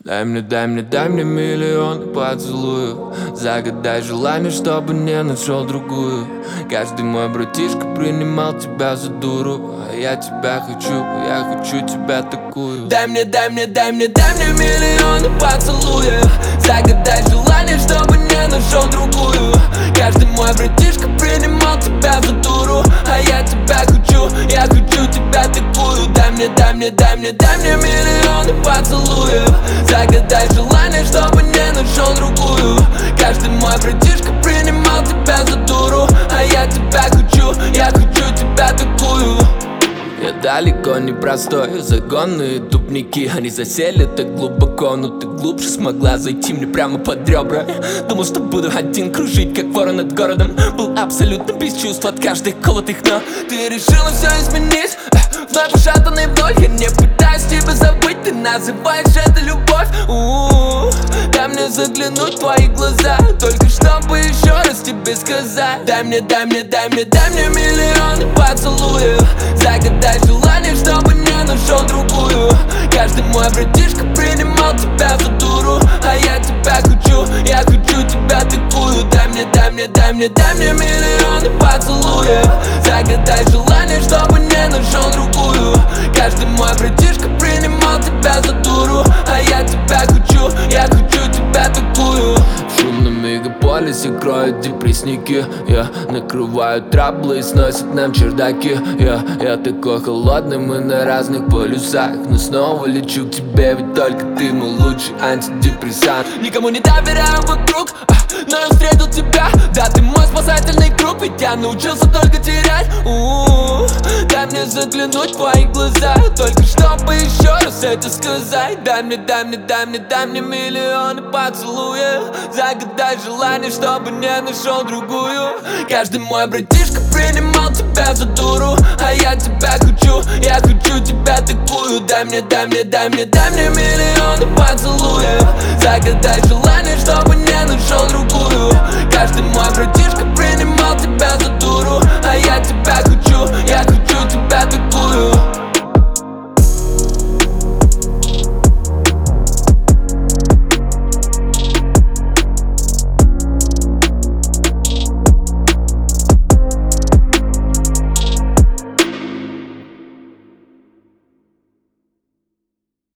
дай мне миллион поцелуев. Загадай желание, чтобы не нашел другую. Каждый мой братишка принимал тебя за дуру, а я тебя хочу, я хочу тебя такую. Дай мне миллион поцелуев. Загадай желание, чтобы не нашел другую. Каждый мой братишка принимал тебя за дуру, а я тебя хочу, я хочу тебя такую. Дай мне миллион поцелуев. Загадай желание, чтобы не нашел другую. Каждый мой братишка принимал тебя за дуру, а я тебя хочу, я хочу тебя такую. Я далеко не простой, загонные тупники. Они засели так глубоко, но ты глубже смогла зайти мне прямо под ребра. Думал, что буду один кружить, как ворон над городом. Был абсолютно без чувств от каждых колотых, но ты решила все изменить. Вновь ушатанный вдоль, я не пытаюсь тебя забыть. Ты называешь это любовь. Дай мне заглянуть в твои глаза, только чтобы еще раз тебе сказать. Дай мне миллион поцелуев. Загадай желание, чтобы не нашел другую. Каждый мой братишка принимал тебя за дуру, а я тебя хочу, я хочу тебя такую. Дай мне миллион поцелуев. Загадай желание, чтобы не нашел другую. Каждый мой братишка принимал тебя за дуру, а я тебя хочу, я хочу тебя такую. В шумном мегаполисе кроют депрессники. Я накрываю траблы и сносят нам чердаки. Я такой холодный, мы на разных полюсах, но снова лечу к тебе, ведь только ты мой лучший антидепрессант. Никому не доверяю вокруг, но я встретил тебя. Да, ты мой спасательный круг, ведь я научился только терять. Дай мне заглянуть в твои глаза, только чтобы еще раз это сказать. Дай мне миллион поцелуев. Загадай желание, чтобы не нашел другую. Каждый мой братишка принимал тебя за дуру, а я тебя хочу, я хочу тебя такую. Дай мне миллион поцелуев. Загадай желание, чтобы не нашел другую. Каждый мой братишка